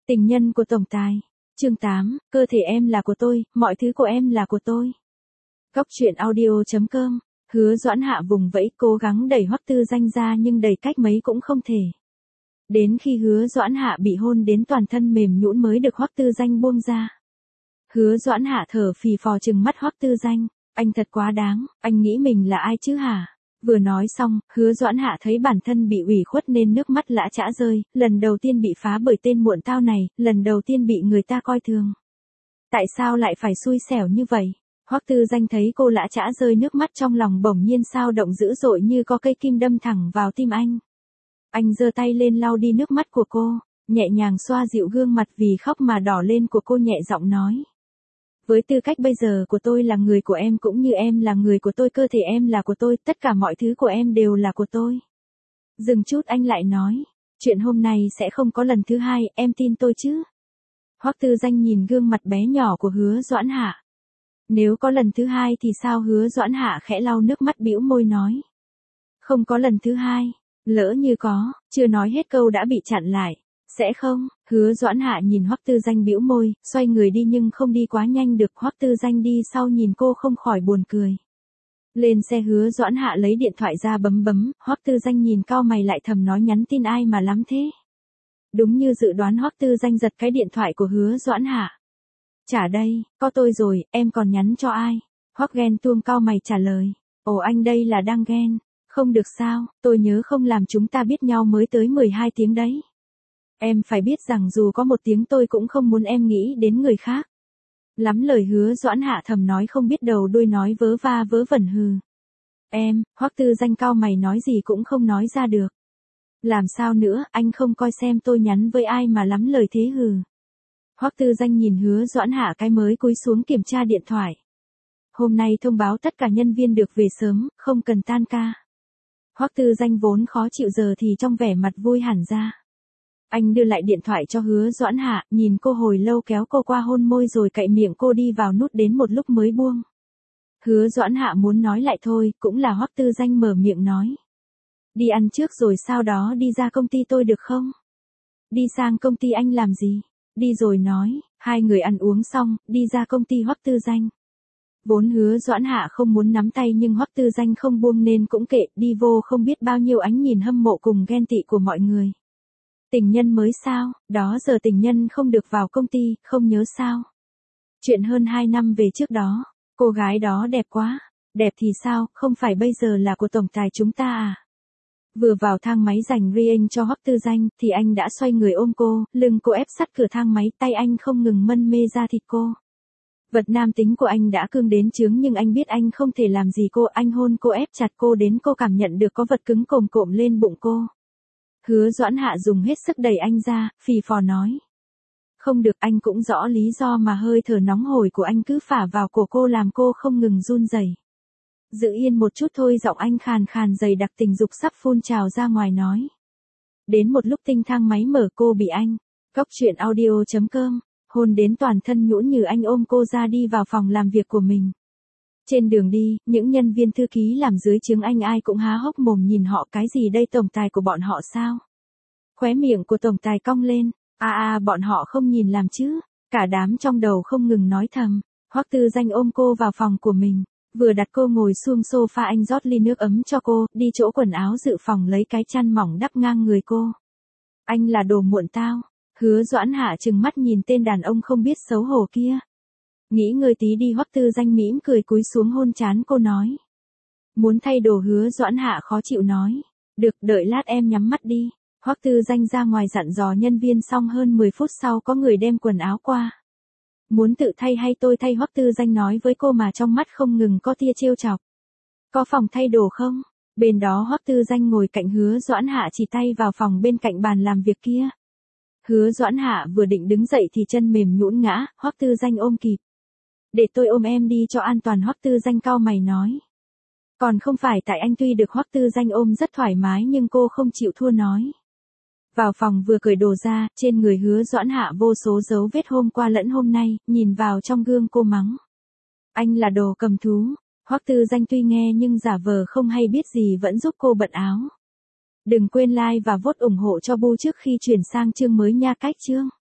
Tình nhân của tổng tài. Chương 8, cơ thể em là của tôi, mọi thứ của em là của tôi. Góc truyện audio.com. Hứa Doãn Hạ vùng vẫy cố gắng đẩy Hoắc Tư Danh ra nhưng đẩy cách mấy cũng không thể. Đến khi Hứa Doãn Hạ bị hôn đến toàn thân mềm nhũn mới được Hoắc Tư Danh buông ra. Hứa Doãn Hạ thở phì phò trừng mắt Hoắc Tư Danh, anh thật quá đáng, anh nghĩ mình là ai chứ hả? Vừa nói xong, Hứa Doãn Hạ thấy bản thân bị ủy khuất nên nước mắt lã chã rơi, lần đầu tiên bị phá bởi tên muộn tao này, lần đầu tiên bị người ta coi thường. Tại sao lại phải xui xẻo như vậy? Hoắc Tư Danh thấy cô lã chã rơi nước mắt trong lòng bỗng nhiên sao động dữ dội như có cây kim đâm thẳng vào tim anh. Anh giơ tay lên lau đi nước mắt của cô, nhẹ nhàng xoa dịu gương mặt vì khóc mà đỏ lên của cô, nhẹ giọng nói. Với tư cách bây giờ của tôi là người của em cũng như em là người của tôi, cơ thể em là của tôi, tất cả mọi thứ của em đều là của tôi. Dừng chút anh lại nói, chuyện hôm nay sẽ không có lần thứ hai, em tin tôi chứ? Hoắc Tư Danh nhìn gương mặt bé nhỏ của Hứa Doãn Hạ. Nếu có lần thứ hai thì sao? Hứa Doãn Hạ khẽ lau nước mắt bĩu môi nói. Không có lần thứ hai, lỡ như có, chưa nói hết câu đã bị chặn lại. Sẽ không? Hứa Doãn Hạ nhìn Hoắc Tư Danh bĩu môi, xoay người đi nhưng không đi quá nhanh được. Hoắc Tư Danh đi sau nhìn cô không khỏi buồn cười. Lên xe Hứa Doãn Hạ lấy điện thoại ra bấm, Hoắc Tư Danh nhìn cau mày lại thầm nói nhắn tin ai mà lắm thế. Đúng như dự đoán, Hoắc Tư Danh giật cái điện thoại của Hứa Doãn Hạ. Trả đây, có tôi rồi, em còn nhắn cho ai? Hoắc ghen tuông cau mày trả lời. Ồ, anh đây là đang ghen. Không được sao, tôi nhớ không làm chúng ta biết nhau mới tới 12 tiếng đấy. Em phải biết rằng dù có 1 tiếng tôi cũng không muốn em nghĩ đến người khác. Lắm lời Hứa Doãn Hạ thầm nói không biết đầu đuôi, nói vớ va vớ vẩn hừ. Em, Hoắc Tư Danh cau mày nói gì cũng không nói ra được. Làm sao nữa, anh không coi xem tôi nhắn với ai mà lắm lời thế hừ. Hoắc Tư Danh nhìn Hứa Doãn Hạ cái mới cúi xuống kiểm tra điện thoại. Hôm nay thông báo tất cả nhân viên được về sớm, không cần tan ca. Hoắc Tư Danh vốn khó chịu giờ thì trong vẻ mặt vui hẳn ra. Anh đưa lại điện thoại cho Hứa Doãn Hạ, nhìn cô hồi lâu kéo cô qua hôn môi rồi cạy miệng cô đi vào nút đến một lúc mới buông. Hứa Doãn Hạ muốn nói lại thôi, cũng là Hoắc Tư Danh mở miệng nói. Đi ăn trước rồi sau đó đi ra công ty tôi được không? Đi sang công ty anh làm gì? Đi rồi nói, hai người ăn uống xong, đi ra công ty Hoắc Tư Danh. Vốn Hứa Doãn Hạ không muốn nắm tay nhưng Hoắc Tư Danh không buông nên cũng kệ, đi vô không biết bao nhiêu ánh nhìn hâm mộ cùng ghen tị của mọi người. Tình nhân mới sao, đó giờ tình nhân không được vào công ty, không nhớ sao? Chuyện hơn 2 năm về trước đó, cô gái đó đẹp quá, đẹp thì sao, không phải bây giờ là của tổng tài chúng ta à? Vừa vào thang máy dành riêng cho Hoắc Tư Danh thì anh đã xoay người ôm cô, lưng cô ép sát cửa thang máy, tay anh không ngừng mân mê da thịt cô. Vật nam tính của anh đã cương đến chướng nhưng anh biết anh không thể làm gì cô, anh hôn cô ép chặt cô đến cô cảm nhận được có vật cứng cồm cộm lên bụng cô. Hứa Doãn Hạ dùng hết sức đẩy anh ra, phì phò nói. Không được, anh cũng rõ lý do mà hơi thở nóng hổi của anh cứ phả vào cổ cô làm cô không ngừng run rẩy. Giữ yên một chút thôi, giọng anh khàn khàn dày đặc tình dục sắp phun trào ra ngoài nói. Đến một lúc tinh thang máy mở cô bị anh, góc truyện audio.com, hôn đến toàn thân nhũn như anh ôm cô ra đi vào phòng làm việc của mình. Trên đường đi, những nhân viên thư ký làm dưới trướng anh ai cũng há hốc mồm nhìn họ, cái gì đây, tổng tài của bọn họ sao? Khóe miệng của tổng tài cong lên, bọn họ không nhìn làm chứ, cả đám trong đầu không ngừng nói thầm. Hoắc Tư Danh ôm cô vào phòng của mình, vừa đặt cô ngồi xuống sofa anh rót ly nước ấm cho cô, đi chỗ quần áo dự phòng lấy cái chăn mỏng đắp ngang người cô. Anh là đồ muộn tao. Hứa Doãn Hạ trừng mắt nhìn tên đàn ông không biết xấu hổ kia. Nghĩ ngơi tí đi, Hoắc Tư Danh mỉm cười cúi xuống hôn trán cô nói. Muốn thay đồ? Hứa Doãn Hạ khó chịu nói. Được, đợi lát em nhắm mắt đi. Hoắc Tư Danh ra ngoài dặn dò nhân viên xong hơn 10 phút sau có người đem quần áo qua. Muốn tự thay hay tôi thay? Hoắc Tư Danh nói với cô mà trong mắt không ngừng có tia trêu chọc. Có phòng thay đồ không? Bên đó Hoắc Tư Danh ngồi cạnh Hứa Doãn Hạ chỉ tay vào phòng bên cạnh bàn làm việc kia. Hứa Doãn Hạ vừa định đứng dậy thì chân mềm nhũn ngã, Hoắc Tư Danh ôm kịp. Để tôi ôm em đi cho an toàn, Hoắc Tư Danh cau mày nói. Còn không phải tại anh. Tuy được Hoắc Tư Danh ôm rất thoải mái nhưng cô không chịu thua nói. Vào phòng vừa cởi đồ ra, trên người Hứa Doãn Hạ vô số dấu vết hôm qua lẫn hôm nay, nhìn vào trong gương cô mắng. Anh là đồ cầm thú. Hoắc Tư Danh tuy nghe nhưng giả vờ không hay biết gì vẫn giúp cô bận áo. Đừng quên like và vote ủng hộ cho Bu trước khi chuyển sang chương mới nha. Cách chương.